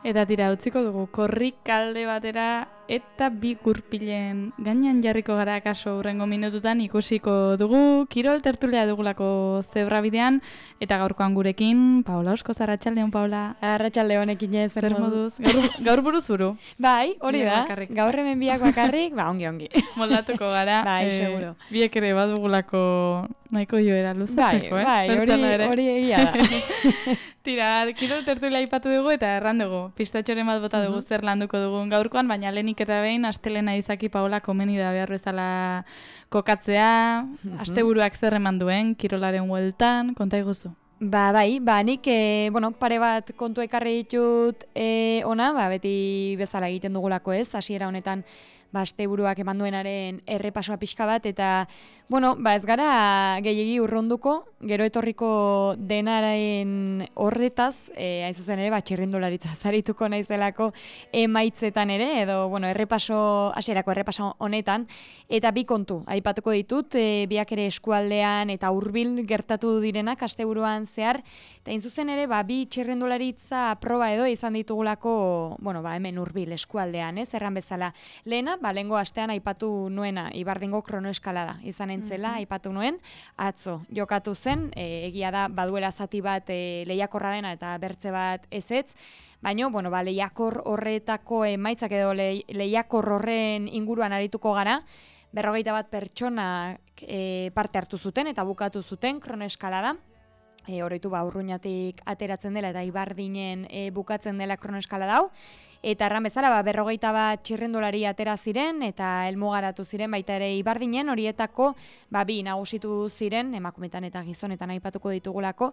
Eta tira, utziko dugu korrik alde batera eta bi gurpilen gainean jarriko gara kaso hurrengo minututan ikusiko dugu. Kirol tertulia dugulako zebrabidean eta gaurkoan gurekin Paula Oskoz, arratsaldeon Paula. Arratsaldeon ekinez, zer moduz? Gaur buruz buru. Bai, hori da. Gaur hemen biak bakarrik, ongi. Moldatuko gara. Bai, seguro. Biek ere badugulako nahiko joera luzatzeko, Bai, hori egia da. Tira, kirol tertulia aipatu dugu eta erran dugu. Pistatxoren bat bota dugu zer landuko dugun gaurkoan, baina lehenik eta behin astelena izaki Paula komeni da behar bezala kokatzea, asteburuak zer eman duen, kirolaren hueltan, konta iguzu. Bai, nik, pare bat kontu ekarri ditut ona, beti bezala egiten dugulako ez, hasiera honetan asteburuak eman duenaren errepasoa pixka bat, eta, ez gara gehiegi urrunduko, gero etorriko denaren horretaz, hain zuzen ere, txirrindularitza zarituko naizelako emaitzetan ere, edo, hasierako errepaso honetan, eta bi kontu, aipatuko ditut, biak ere eskualdean eta hurbil gertatu direnak asteburuan zehar, eta hain zuzen ere, bi txirrindularitza proba edo izan ditugulako, hemen hurbil eskualdean, ez, erran bezala, lehena, lehengo astean aipatu nuena, Ibardingo kronoeskalada izan entzela, aipatu nuen, atzo jokatu zen, egia da, baduela zati bat lehiakorra dena eta bertze bat ezetz, baina, lehiakor horretako emaitzak edo lehiakor horren inguruan arituko gara, 41 pertsona parte hartu zuten eta bukatu zuten kronoeskalada, oroitu Urruñatik ateratzen dela eta Ibardinen bukatzen dela kronoeskalada hau, eta erran bezala, 41 txirrindulari atera ziren eta helmugaratu ziren baita ere Ibardinen, horietako bi nagusitu ziren, emakumeetan eta gizonetan aipatuko ditugulako.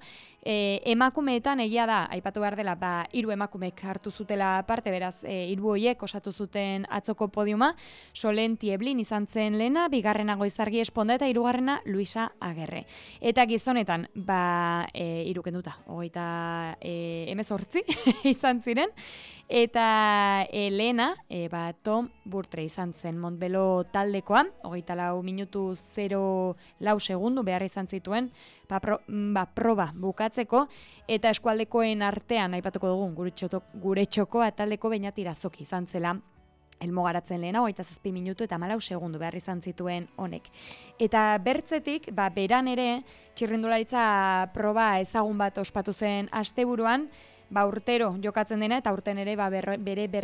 Emakumeetan egia da, aipatu behar dela, 3 emakumek hartu zutela parte, beraz, 3 horiek osatu zuten atzoko podiuma, Solenti Eblin izan zen lehena, bigarrena Goizargi Esponda eta 3. Luisa Agerre. Eta gizonetan, 3 kenduta, 18 izan ziren, eta lehena, Tom Burtre izan zen Montbelo taldekoa, 24 minutu 0 segundu behar izan zituen, proba bukatzeko, eta eskualdekoen artean, aipatuko dugun, gure txokoa taldeko Beñat Irazoki izan zela, helmugaratzen lehena, 27 minutu eta 14 segundu behar izan zituen honek. Eta bertzetik, beran ere, txirrindularitza proba ezagun bat ospatu zen asteburuan, urtero jokatzen dena, eta urten ere bere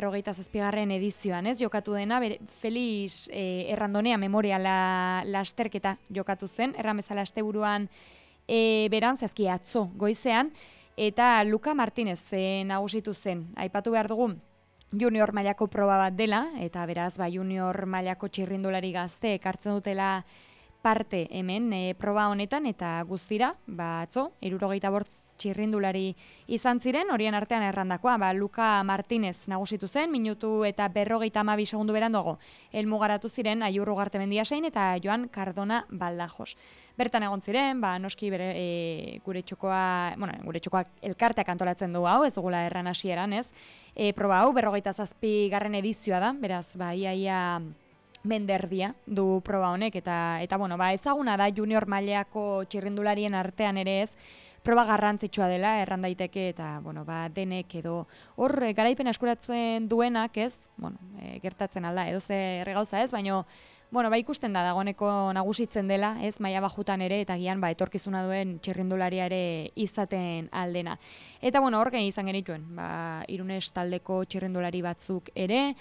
47. edizioan, ez? Jokatu dena, Felix Errandonea memoriala lasterketa jokatu zen, erran bezala asteburuan beran, zehazki atzo goizean, eta Luka Martinez nagusitu zen. Aipatu behar dugu, junior mailako proba bat dela, eta beraz, junior mailako txirrindulari gazte ekartzen dutela parte hemen proba honetan, eta guztira, atzo, 75 txirrindulari izan ziren, horien artean errandakoa, Luka Martinez nagusitu zen, minutu eta 52 segundu beranduago, helmugaratu ziren Aiur Ugartemendiasein eta Joan Cardona Baldajos. Bertan egon ziren, noski gure txokoa elkarteak antolatzen du hau, ez dugula erran hasieran, ez? Proba hau, 47. edizioa da, beraz, iaia menderdia du proba honek, eta ezaguna da junior mailako txirrindularien artean ere ez, proba garrantzitsua dela erran daiteke, eta denek edo hor garaipen eskuratzen duenak ez, gertatzen alda, edo ze erregauza ez, baina ikusten da dagoeneko nagusitzen dela, ez, maila bajutan ere, eta gian etorkizuna duen txirrindularia ere izaten aldena. Eta hor izan genituen, Irunes taldeko txirrindulari batzuk ere,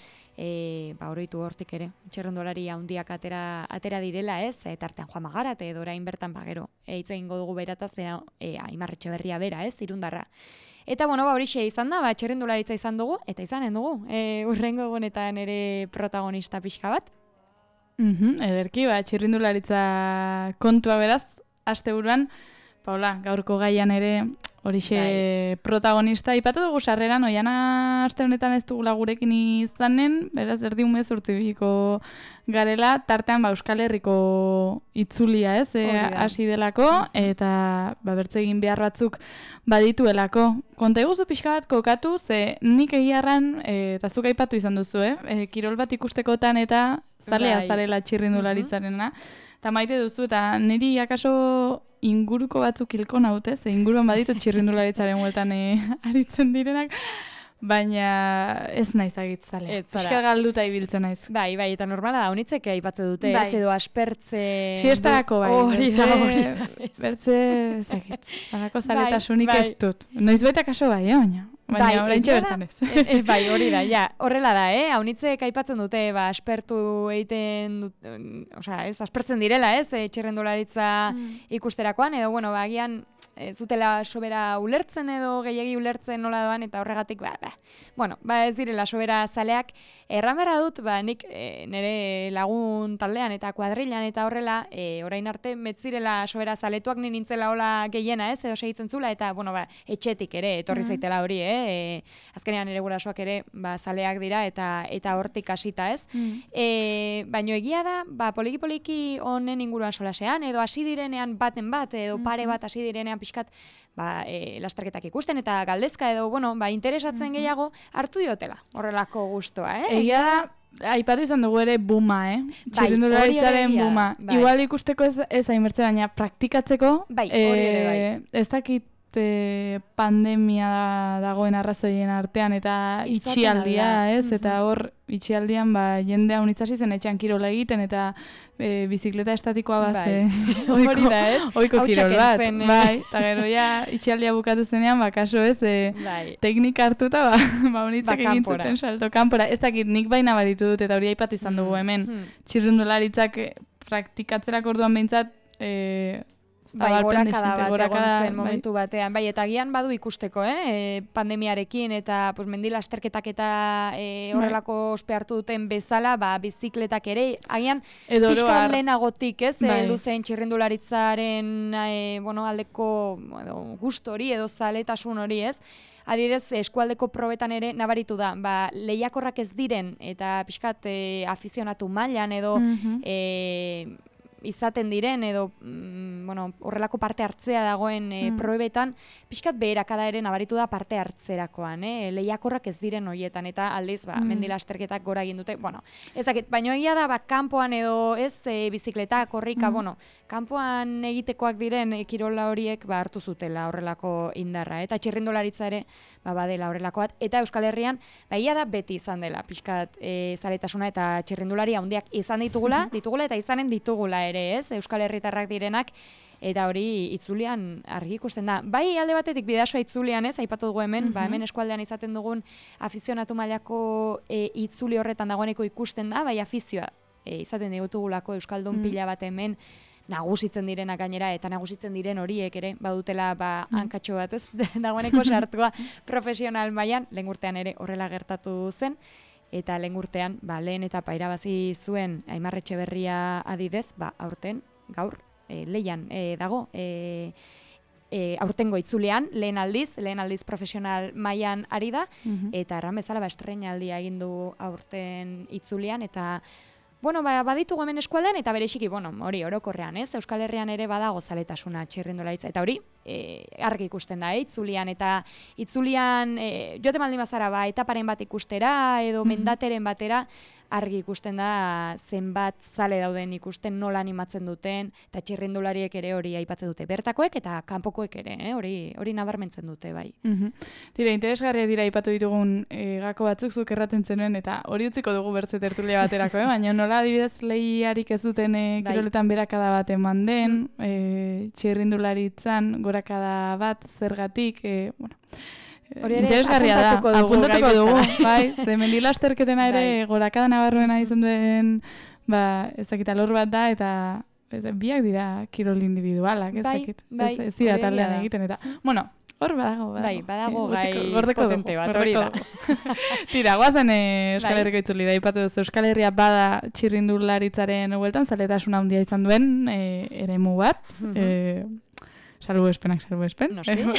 oroitu hortik ere, txirrindulari handiak atera direla, ez, eta artean Juan Magarate, edo orain bertan gero, hitz egingo dugu berataz, Aimar Etxeberria bera, ez, irundarra. Eta horixe izan da, txirrindularitza izan dugu, eta izanen dugu, urrengo egunetan ere protagonista pixka bat. Ederki, txirrindularitza kontua beraz, asteburuan, Paula, gaurko gaian ere horixe protagonista. Ipatu dugu sarreran, oiana aste honetan ez dugula gurekin izanen, beraz erdi umezurtzi biko garela, tartean Euskal Herriko itzulia ez, hasi delako, eta bertze egin behar batzuk badituelako. Konta eguzu pixka bat kokatu, ze nik egiarran, eta zuk aipatu izan duzu, kirol bat ikustekotan eta zalea zarela txirrindularitzarena, eta maite duzu, eta niri akaso inguruko batzuk hilko naute, ze inguruan baditu txirrindularitzaren hueltan aritzen direnak, baina ez naiz agitzalea. Ez zara. Pixka galduta ibiltzen naiz. Bai, eta normala da, honitzek aipatze dute, Bai. ez edo aspertze... Siestarako bai, hori da. bertze, ezakit, halako zaletasunik bai. ez dut. Noiz baita kaso bai, baina oraintxe bertan ez. Bai, hori da, ja, horrela da, haunitzek aipatzen dute, aspertu egiten dut, osea, ez, aspertzen direla, ez, txirrendularitza ikusterakoan, edo, bueno, agian, ez dutela sobera ulertzen edo gehiegi ulertzen nola doan, eta horregatik, ez direla sobera zaleak, erran berra dut, nik nire lagun taldean eta kuadrilan eta horrela, orain arte metzirela sobera zaletuak nintzela hola gehiena, ez, edo segitzen zula, eta, etxetik ere, etorri zaitela hori, azkenean ere gurasoak ere, zaleak dira, eta hortik hasita, ez. Baina egia da, poliki-poliki honen inguruan solasean, edo hasi direnean baten bat, edo pare bat hasi direnean pixkat, lasterketak ikusten eta galdezka edo, interesatzen gehiago hartu diotela, horrelako gustoa, Egia da, aipatu izan dugu ere buma, txirrindularitzaren buma. Igual ikusteko ez hainbertze, baina praktikatzeko, ez dakit pandemia dagoen arrazoien artean eta itxialdia, ez? Eta hor, itxialdian, jendea unitzasi zen etxean kirola egiten eta bizikleta estatikoa oiko kirol bat. Bai, eta gero itxialdia bukatu zenean, kaso ez, teknika hartuta, unitzak egin zuten salto kanpora. Ez dakit, nik baina baritu dut eta hori aipatu izan dugu hemen. Txirrindularitzak praktikatzerako orduan behintzat, gorakada bat egon zen momentu batean. Eta agian badu ikusteko, pandemiarekin eta mendi lasterketak eta horrelako ospe hartu duten bezala, bizikletak ere, agian pixka lehenagotik, heldu zen txirrindularitzaren aldeko gustu hori edo zaletasun hori, ez? Adibidez, eskualdeko probetan ere nabaritu da, lehiakorrak ez diren eta pixkat afizionatu mailan edo izaten diren edo horrelako parte hartzea dagoen probetan, pixkat beherakada ere nabaritu da parte hartzerakoan, lehiakorrak ez diren horietan, eta aldiz, mendi lasterketak gora egin dute, ez dakit, baina egia da, kanpoan edo ez bizikleta, korrika, kanpoan egitekoak diren kirola horiek hartu zutela horrelako indarra, eta txirrindularitza ere badela horrelako bat, eta Euskal Herrian, egia da beti izan dela, pixkat zaletasuna eta txirrindulari handiak izan ditugula eta izanen ditugula ere, ez, Euskal Herritarrak direnak, eta hori itzulian argi ikusten da. Bai, alde batetik bidasoa itzulian, ez, aipatu dugu hemen, hemen eskualdean izaten dugun afizionatu mailako itzuli horretan dagoeneko ikusten da, bai afizioa izaten digutugulako Euskaldun pila bat hemen nagusitzen direnak gainera, eta nagusitzen diren horiek ere, badutela hankatxo bat, ez, dagoeneko sartua profesional mailan, lehen urtean ere horrela gertatu zen, eta lehen urtean, lehen etapa irabazi zuen Aimar Etxeberria adidez, aurten, gaur, lehian dago, aurtengo itzulean, lehen aldiz profesional mailan ari da, eta erran bezala estreinaldia egin du aurten itzulean, eta baditugu hemen eskualdean, eta bereziki, hori orokorrean, ez? Euskal Herrian ere badago zaletasuna txirrindularitza, eta hori argi ikusten da, itzulian, eta itzulian jote maldin bazara, etaparen bat ikustera, edo mendateren batera, argi ikusten da zenbat zale dauden ikusten nola animatzen duten, eta txirrindulariek ere hori aipatzen dute, bertakoek eta kanpokoek ere, hori nabarmentzen dute, bai. Tira, interesgarria dira aipatu ditugun gako batzuk zuk erraten zenuen, eta hori utziko dugu bertze tertulia baterako, baina nola adibidez lehiarik ez duten kiroletan berakada bat eman den, txirrindularitzan gorakada bat zergatik, interesgarria da, apuntatuko dugu, bai, ze mendi lasterketena ere gorakada nabarruena izan duen, ez dakit alor bat da, eta biak dira kirol individualak, ez dakit, ez dira taldean egiten, eta, hor badago. Badago gai potente bat, hori da. Tira, guazen Euskal Herriko itzuli da, ipatu duzu, Euskal Herria bada txirrindularitzaren hueltan, zaletasuna handia izan duen eremu bat, salbuespenak. Noski.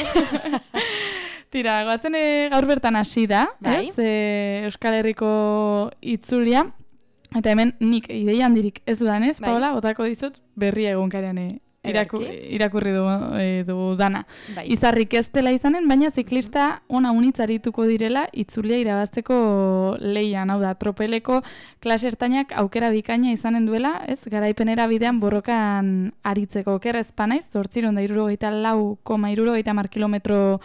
Tira, goazen gaur bertan hasi da, ez? Euskal Herriko itzulia, eta hemen nik ideia handirik ez dudanez, Paola, botako dizut berria egunkarian irakurri dugu dana. Izarrik ez dela izanen, baina ziklista ona unitzarituko direla itzulia irabazteko lehian, hau da, tropeleko klase ertainak aukera bikaina izanen duela, ez, garaipenera bidean borrokan aritzeko. Oker ez panaiz, 864,70 kilometro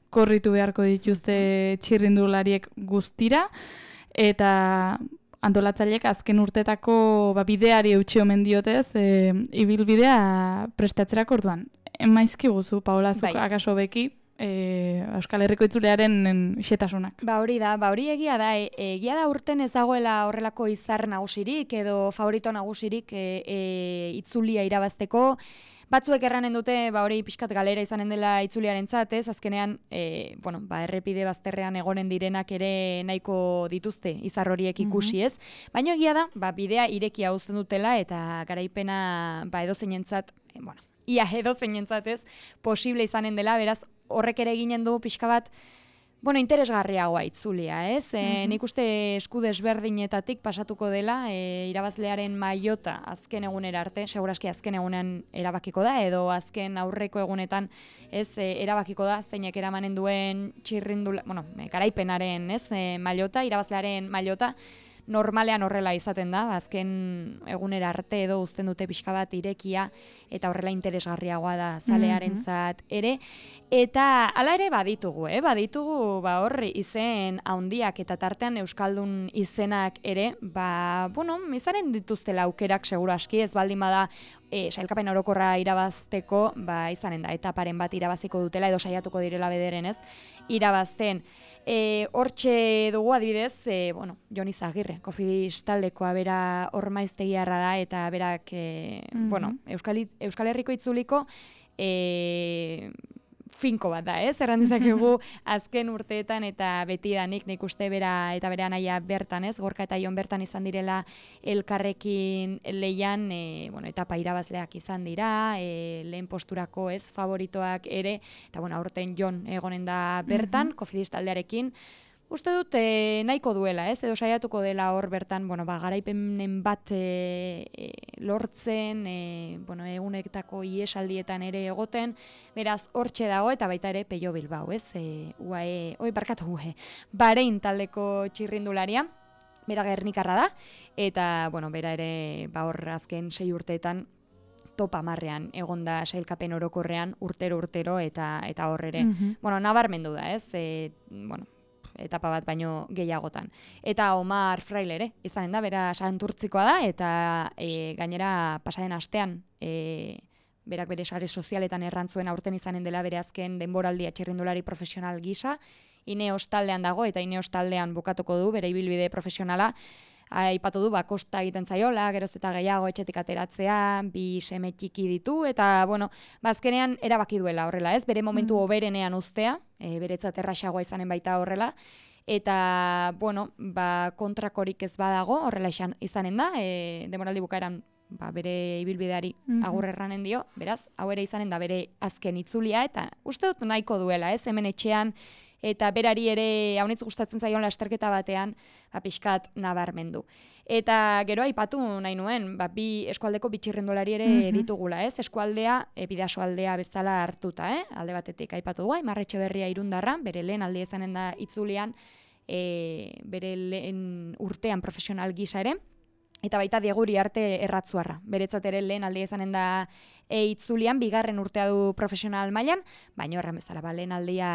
korritu beharko dituzte txirrindulariek guztira, eta antolatzaileek azken urtetako bideari eutxi omen diotez, ibilbidea prestatzerako orduan. Maizki guzu, Paola, zuk akaso beki, Euskal Herriko itzulearen xetasunak. Hori da, hori egia da urten ez dagoela horrelako izar nagusirik edo favorito nagusirik itzulia irabazteko. Batzuek erranen dute, hori pixkat galera izanen dela itzuliarentzat, ez? Azkenean, errepide bazterrean egonen direnak ere nahiko dituzte izar horiek ikusi, ez? Baina egia da, bidea irekia uzten dutela eta garaipena edozeinentzat, ia edozeinentzat, ez? Posible izanen dela, beraz, horrek ere eginen du pixka bat, interesgarriagoa itzulia, ez? Nik uste esku desberdinetatik pasatuko dela, irabazlearen maiota azken egunera arte, seguraski azken egunean erabakiko da, edo azken aurreko egunetan erabakiko da, zeinek eramanen duen garaipenaren, ez? Maiota, irabazlearen maiota, normalean horrela izaten da, azken egunera arte edo uzten dute pixka bat irekia, eta horrela interesgarriagoa da zalearentzat ere. Eta hala ere baditugu hor izen handiak eta tartean euskaldun izenak ere, izanen dituztela aukerak seguru aski, ez baldin bada sailkapen orokorra irabazteko, izanen da etaparen bat irabaziko dutela edo saiatuko direla bederen, ez? Irabazten. Hortxe dugu adibidez, Jon Izagirre, Kofidis taldekoa bera ormaiztegiarra da, eta berak, Euskal Herriko itzuliko finko bat da, ez? Erran dizakegu azken urteetan eta betidanik nik uste bera eta bere anaia bertan, ez? Gorka eta Jon bertan izan direla elkarrekin lehian, etapa irabazleak izan dira, lehen posturako, ez? Favoritoak ere, eta aurten Jon egonen da bertan, Kofidis taldearekin. Uste dut nahiko duela, ez? Edo saiatuko dela hor bertan, garaipenen bat lortzen, egunetako iesaldietan ere egoten, beraz hortxe dago eta baita ere Pello Bilbao, ez? Barein taldeko txirrindularia, bera Gernikarra da, eta bera ere hor azken 6 urteetan top 10ean egonda sailkapen orokorrean urtero eta hor ere. Nabarmendu da, ez? Etapa bat baino gehiagotan. Eta Omar Fraile ere, izanen da, bera Santurtzikoa da, eta gainera pasaden astean, berak bere sare sozialetan errantzuen aurten izanen dela bere azken denboraldia txirrindulari profesional gisa, Ineos taldean dago, eta Ineos taldean bukatuko du, bere ibilbide profesionala, aipatu du, kosta egiten zaiola, geroz eta gehiago etxetik ateratzea, 2 seme txiki ditu, eta, azkenean erabaki duela horrela, ez? Bere momentu hoberenean uztea, beretzat erraxagoa izanen baita horrela, eta, kontrakorik ez badago, horrela izanen da, demoraldi bukaeran, bere ibilbideari agur erranen dio, beraz, hau ere izanen da bere azken itzulia, eta uste dut nahiko duela, ez? Hemen etxean, eta berari ere haunitz gustatzen zaion lasterketa batean pixkat nabarmendu. Eta gero aipatu nahi nuen, bi eskualdeko bitxirrendolari ere ditugula, ez? Eskualdea, Bidasoaldea bezala hartuta, alde batetik aipatu dugu, Aimar Etxeberria Irundarra, bere lehen aldi izanen da itzulian, bere lehen urtean profesional gisa ere, eta baita Diego Uriarte Erratzuarra. Beretzat ere lehen aldi izanen da itzulian, 2. urtea du profesional mailan, baina horren bezala, lehen aldia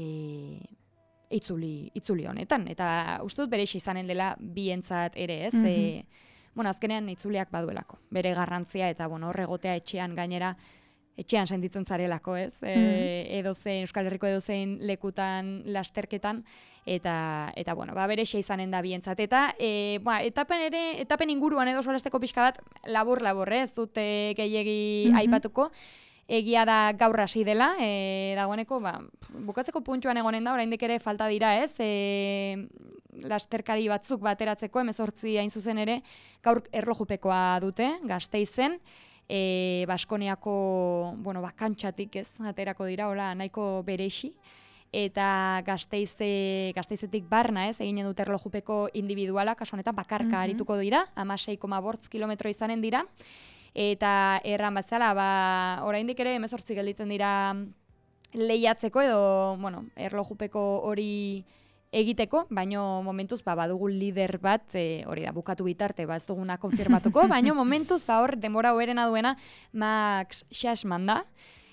itzuli honetan. Eta uste dut bereixe izanen dela bientzat ere, ez? Azkenean itzuliak baduelako. Bere garrantzia eta horregotea etxean gainera, etxean sentitzen zarelako, ez? Edozein, Euskal Herriko edozein lekutan lasterketan, eta bereixe izanen da bientzat. Eta, etapen inguruan edo solasteko pixka bat, labur, ez dute gehiegi aipatuko, egia da gaur hasi dela, dagoeneko, bukatzeko puntuan egonen da, oraindik ere falta dira, ez? Lasterkari batzuk bateratzeko, 18 hain zuzen ere, gaur erlojupekoa dute, Gasteizen, Baskoniako, kantxatik ez, aterako dira, nahiko berexi, eta Gasteizetik barna ez, eginen dute erlojupeko individuala, kasu honetan bakarka arituko dira, 16,8 kilometro izanen dira, eta erran bazala, oraindik ere 18 gelditzen dira lehiatzeko edo, erlojupeko hori egiteko, baino momentuz badugu lider bat, hori da, bukatu bitarte, ez duguna konfirmatuko, baino momentuz hor denbora hoberena duena Max Schassman da,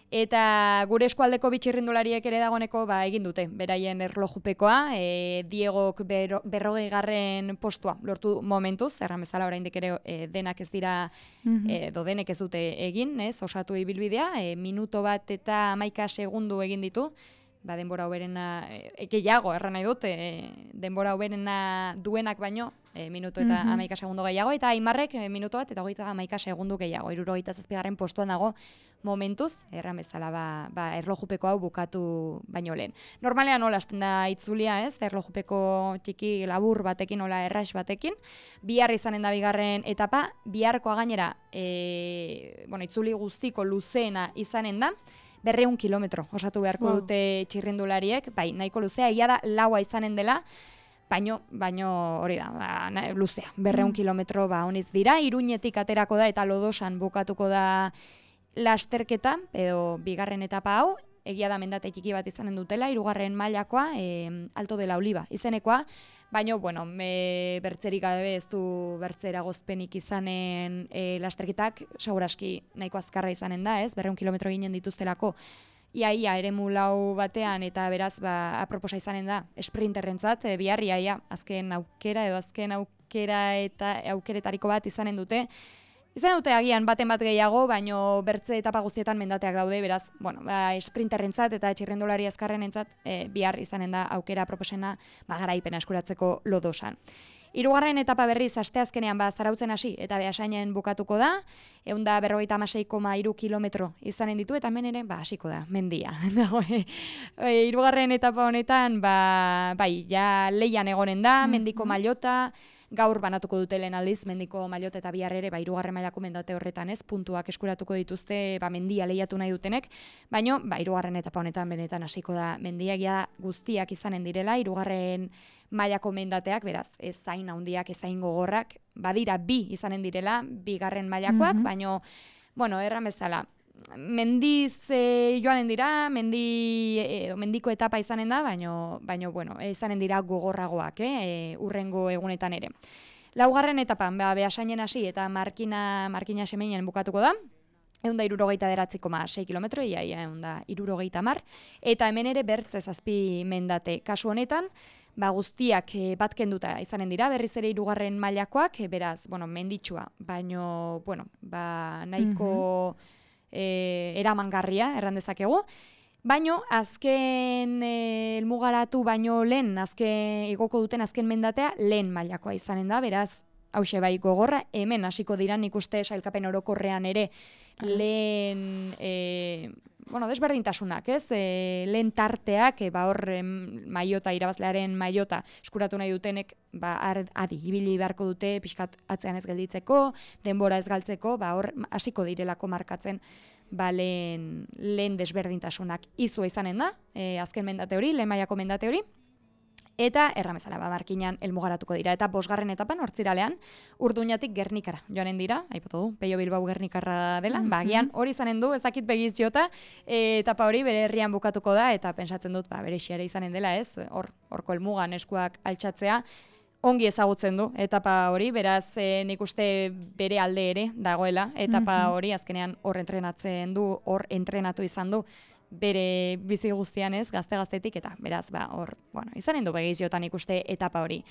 Eta gure eskualdeko bitxirrindulariek ere dagoeneko egin dute, beraien erlojupekoa, Diegok 40. postua lortu momentuz, erran bezala oraindik ere denak ez dira, edo denek ez dute egin, osatu ibilbidea, minuto bat eta 11 segundu egin ditu, denbora hoberena, gehiago, erran nahi dut, denbora hoberena duenak baino, minuto eta 11 segundu gehiago, eta Aimarrek minuto bat eta 11 segundu gehiago, 77. postuan dago momentuz, erran bezala erlojupeko hau bukatu baino lehen. Normalean hola hasten da itzulia, erlojupeko txiki labur batekin, hola erraix batekin, bihar izanen da bigarren etapa, biharkoa gainera, itzuli guztiko luzeena izanen da, 200 kilometro osatu beharko dute txirrindulariek, nahiko luzea, egia da laua izanen dela, baino hori da, luzea, 200 kilometro honiz dira, Iruñetik aterako da eta Lodosan bukatuko da lasterketa, edo bigarren etapa hau, egia da mendate txiki bat izanen dutela, 3. mailakoa, Alto de la Oliva izenekoa, baina, bertzerik gabe ez du bertzera gozpenik izanen lasterketak, seguraski nahiko azkarra izanen da, 200 kilometro ginen dituztelako, ia eremu lau batean, eta beraz, aproposa izanen da, esprinterrentzat, bihar, azken aukera edo azken aukera eta aukeretariko bat izanen dute, agian baten bat gehiago, baino bertze etapa guztietan mendateak daude, beraz, esprinterrentzat eta txirrindulari azkarrenentzat bihar izanen da aukera proposena garaipena eskuratzeko Lodosan. 3. etapa berriz asteazkenean Zarautzen hasi eta Beasainen bukatuko da, 156,3 kilometro izanen ditu, eta hemen ere hasiko da, mendia. 3. etapa honetan, ja leian egonen da, mendiko mailota, gaur banatuko dute lehen aldiz, mendiko mailota eta bihar ere, 3. mailako mendate horretan puntuak eskuratuko dituzte, mendia lehiatu nahi dutenek, baino, 3. etapa honetan benetan hasiko da mendiagia guztiak izanen direla, 3. mailako mendateak, beraz, ez zain handiak, ez zain gogorrak, badira 2 izanen direla, 2. mailakoak, baino, erran bezala, mendiz joanen dira, mendiko etapa izanen da, baino, izanen dira gogorragoak, urrengo egunetan ere. 4. etapan, Beasainen hasi eta Markina Semeinen bukatuko da, 169,6 kilometro, ia 170, eta hemen ere bertze 7 mendate. Kasu honetan, guztiak bat kenduta izanen dira, berriz ere 3. mailakoak, beraz, menditsua, baino, nahiko eramangarria, erran dezakegu. Baino, azken helmugaratu baino lehen, igoko duten azken mendatea, lehen mailakoa izanen da, beraz, hause gogorra, hemen hasiko dira, nik uste sailkapen orokorrean ere, lehen, desberdintasunak, lehen tarteak, hor maiota, irabazlearen maiota eskuratu nahi dutenek, adi, ibili beharko dute, pixkat atzean ez gelditzeko, denbora ez galtzeko, hor hasiko direlako markatzen, lehen desberdintasunak izua izanen da, azken mendate hori, lehen mailako mendate hori, eta erramezala, Markinan helmugaratuko dira. Eta 5. etapan, hortziralean, Urduñatik Gernikara joanen dira, aipatu du, Peio Bilbao Gernikarra dela, agian hori izanen du, ez dakit begiz jota, etapa hori bere herrian bukatuko da, eta pentsatzen dut, bere xiare izanen dela, horko helmugan eskuak altxatzea, ongi ezagutzen du etapa hori, beraz nik uste bere alde ere dagoela, etapa hori azkenean hor entrenatu izan du, bere bizi guztian gazte-gaztetik, eta beraz, izanen du begiziotan ikuste etapa hori.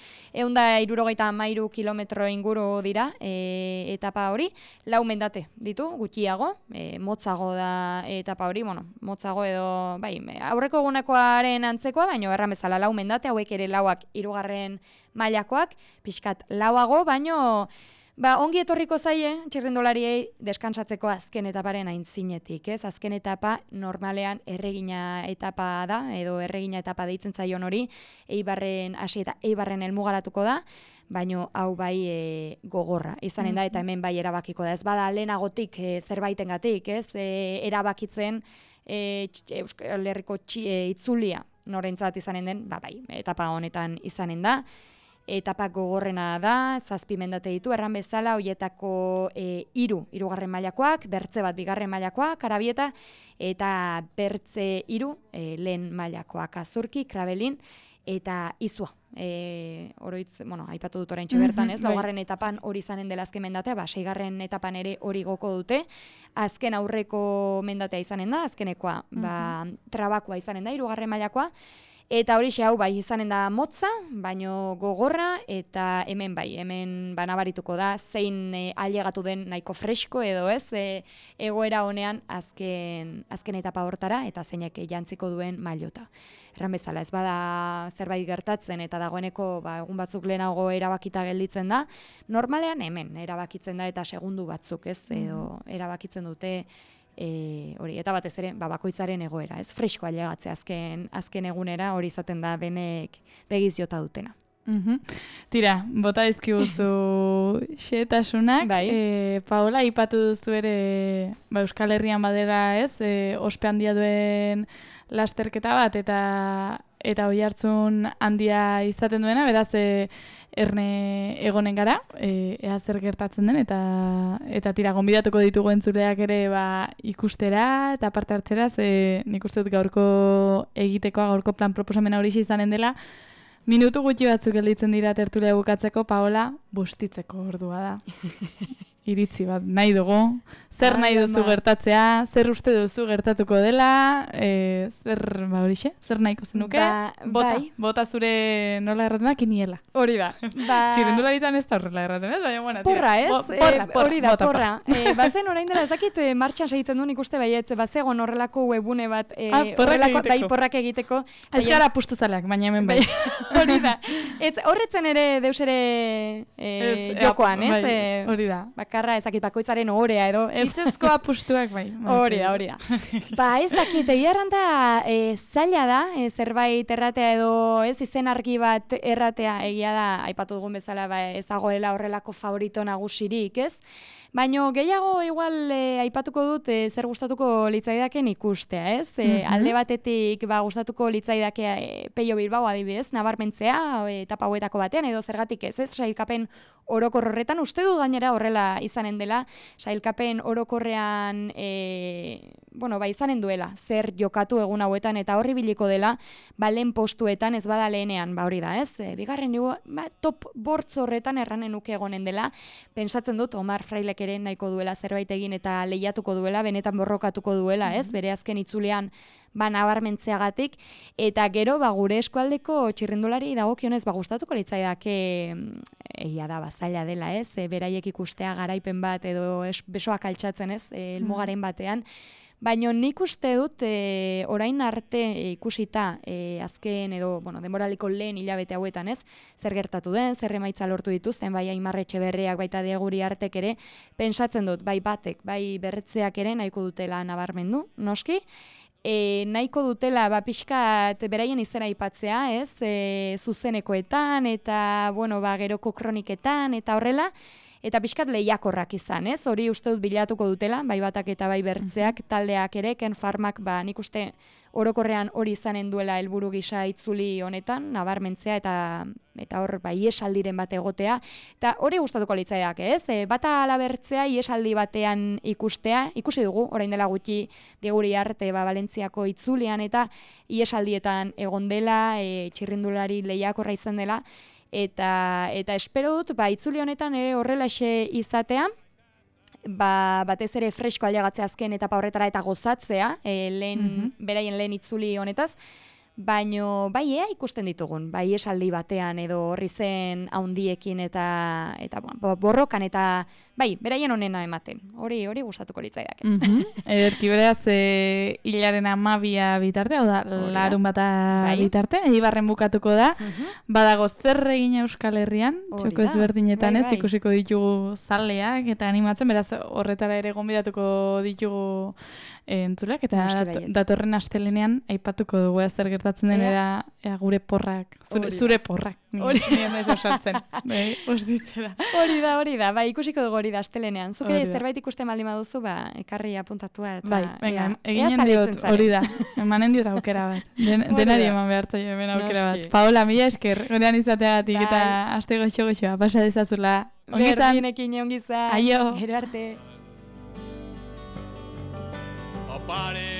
163 kilometro inguru dira etapa hori, 4 mendate ditu, gutxiago, motzago da etapa hori, motzago edo, aurreko egunekoaren antzekoa, baino erran bezala 4 mendate, hauek ere 4ak 3. mailakoak, pixkat 4ago, baino, ongi etorriko zaie, txirrindulariei deskansatzeko azken etaparen aintzinetik, azken etapa normalean erregina etapa da, edo erregina etapa deitzen zaion hori, Eibarren hasi eta Eibarren helmugaratuko da, baino hau gogorra izanen da, eta hemen erabakiko da. Ez bada lehenagotik zerbaitengatik, erabakitzen Euskal Herriko itzulia norentzat izanen den, etapa honetan izanen da. Etapa gogorrena da, 7 mendate ditu, erran bezala, hoietako 3. mailakoak, bertze bat 2. mailakoak, Karabieta, eta bertze 3 lehen mailakoak, Azurki, Krabelin, eta izua. Aipatu dut oraintxe bertan, ez? Laugarren etapan hori izanen dela azken mendatea, seigarren etapan ere hori goko dute. Azken aurreko mendatea izanen da, azkenekoa, trabakoa izanen da, 3. mailakoa. Eta hori hau bai izanen da motza, baino gogorra, eta hemen nabarituko da, zein ailegatu den nahiko fresko edo ez, egoera honean azken etapa hortara, eta zeinek jantziko duen mailota. Erran bezala, ez bada zerbait gertatzen, eta dagoeneko egun batzuk lehenago erabakita gelditzen da, normalean hemen erabakitzen da, eta segundu batzuk, ez, edo erabakitzen dute, hori, eta batez ere, bakoitzaren egoera, ez? Fresko ailegatzea azken egunera, hori izaten da denek begiz jota dutena. Tira, bota dizkiguzu xehetasunak. Paola, aipatu duzu ere Euskal Herrian badera, ez? Ospe handia duen lasterketa bat, eta oihartzun handia izaten duena, beraz, erne egonen gara, ea zer gertatzen den, eta tira, gonbidatuko ditugu entzuleak ere ikustera, eta parte hartzera, nik uste dut gaurko plan proposamena hori izanen dela, minutu gutxi batzuk gelditzen dira tertulia bukatzeko, Paola, bustitzeko ordua da. Iritzi bat, nahi dugu. Zer nahi duzu gertatzea, zer uste duzu gertatuko dela, zer nahiko zenuke? Bota zure nola erraten da, kiniela. Hori da. Txirrindularitzan ez da horrela erraten, ez? Baina, porra, ez? Hori da, porra. Bazen orain dela, ez dakit martxan segitzen duen ikuste baietz, bazegon horrelako webune bat, porrak egiteko. Ez gara pustuzaleak, baina hemen bai. Hori da. Horretzen ere deus ere jokoan, ez? Hori da. Bakarra ezakit bakoitzaren ohorea edo. Itzezko apustuak bai. Hori da. Ez dakit, egiarran da zaila da, zerbait erratea edo ez izen argi bat erratea, egia da, aipatu dugun bezala ez dagoela horrelako favorito nagusirik, ez? Baina gehiago igual aipatuko dut zer gustatuko litzaidaken ikustea, ez? Alde batetik gustatuko litzaidake Pello Bilbao adibidez, nabarmentzea etapa hauetako batean, edo zergatik ez, sailkapen orokor horretan, uste du gainera horrela izanen dela, sailkapen orokorrean izanen duela, zer jokatu egun hauetan, eta horri biliko dela, lehen postuetan ez bada lehenean, hori da, ez? Bigarren dugu, top bortz horretan erranen nuke egonen dela, pentsatzen dut, Omar Frailek ere nahiko duela zerbait egin eta lehiatuko duela, benetan borrokatuko duela, ez? Bere azken itzulean nabarmentzeagatik, eta gero gure eskualdeko txirrindulari dagokionez gustatuko litzaidake egia da zaila dela, ez? Beraiek ikustea garaipen bat edo besoak altxatzen, ez? Helmugaren batean. Baina nik uste dut orain arte ikusita azken edo denboraliko lehen hilabete hauetan, ez? Zer gertatu den, zer emaitza lortu dituzten, bai Aimar Etxeberriak, baita Dieguri Artek ere, pentsatzen dut, bai batek, bai berretzeak ere nahiko dutela nabarmendu, noski. Nahiko dutela pixkat beraien izena aipatzea, ez? Zuzenekoetan eta geroko kroniketan eta horrela, eta pixkat lehiakorrak izan, ez? Hori uste dut bilatuko dutela, bai batak eta bai bertzeak, taldeak ere, Ken Farmak, nik uste orokorrean hori izanen duela helburu gisa itzuli honetan, nabarmentzea eta hor iesaldiren bat egotea, eta hori gustatuko litzaidak, ez? Bata ala bertzea iesaldi batean ikustea, ikusi dugu, orain dela gutxi Dieguri Arte Valentziako itzulian, eta iesaldietan egon dela, txirrindulari lehiakorra izan dela, eta espero dut, itzuli honetan ere horrelaxe izatea, batez ere fresko ailegatzea azken etapa horretara eta gozatzea, beraien lehen itzuli honetaz, baino ikusten ditugun, esaldi batean edo horri zen haundiekin eta borrokan eta beraien honena ematen. Hori gustatuko litzaidak. Ederki beraz, hilaren 12 bitarte, hau da, larun bata bitarte, Eibarren bukatuko da, badago zer egin Euskal Herrian, txoko ezberdinetan ez, ikusiko ditugu zaleak eta animatzen, beraz horretara ere gonbidatuko ditugu entzuleak, eta datorren astelenean aipatuko dugu zer gertatzen den ea gure porrak, zure porrak. Hori da, ikusiko dugu hori da astelenean. Zuk ere zerbait ikusten baldin baduzu, ekarri apuntatua eta... eginen diot hori da, emanen diot aukera bat. Denari eman behartzaio hemen aukera bat. Paola, mila esker, gorean izateagatik eta aste goxo-goxoa, pasa dezazula. Berdinekin ongizan. Aio. Gero arte. Pare